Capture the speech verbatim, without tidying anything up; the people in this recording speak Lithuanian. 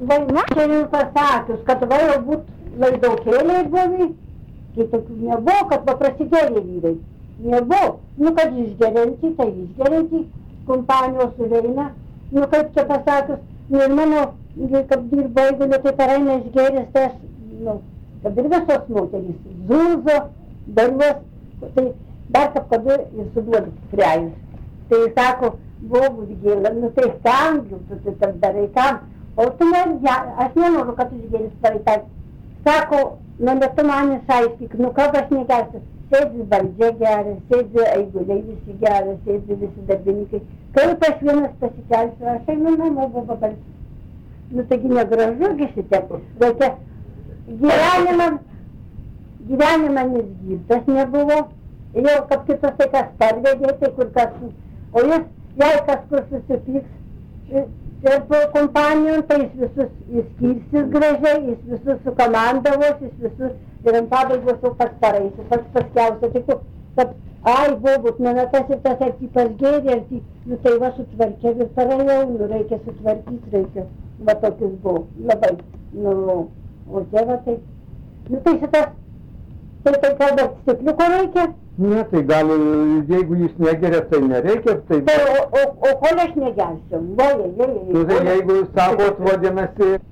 vai, nu, čia ir pasakius, kad va jau būt laidokėliai buvai, kai tokių nebuvo, kad va prasigėrė vyrai. Nebuvo. Nu, kad išgerianti, tai išgerianti kompanijos suveina. Nu, kaip čia pasakius, nu, ir mano, kaip dirbo, jeigu ne tai paraina išgerės, tai aš, nu, kad ir visos moterys, Zulzo, Darius, tai dar kaip kada ir suduodu frejus. Tai sako, bobų gėlą, nu tai kam, tu tai tam darai kam. O tu man, ja, aš nenoriu, kad išgėlis pareitai. Sako, nu, bet tu man išaiškik, nu, kaip aš negersiu. Sėdži valdžia geria, sėdži eiguliai visi geria, sėdži visi darbininkai. Kaip aš vienas pasikelsiu, aš einu namo, buvo balsiu. Nu, taigi negražu, šitie. Reikia gyvenimą, gyvenimą nesgirtas nebuvo. Jau kaip kitos tai kas parvedė, tai kur kas, o jis, jei kas kur susipyks ir po kompanijom, tai jis visus įskirsis gražiai, jis visus sukomandavos, jis visus ir ant pabaigos jau pats paraisi, pats paskiausia, tik kad, ai, bobūt, mano tas ir tas, ar tipas gėrė, ar tik, nu tai va sutvarkė ir parajau, nu reikia sutvarkyti, reikia, va tokius buvo, labai, nu, o čia va tai, nu tai šitas, tai tai kalba stikliuko reikia. Ne, tai gal, jeigu jis negeria, tai nereikia, tai... Tai, o, o, o kol aš negersiu, vajai, vajai. Tu tai jeigu sakot, vadinasi,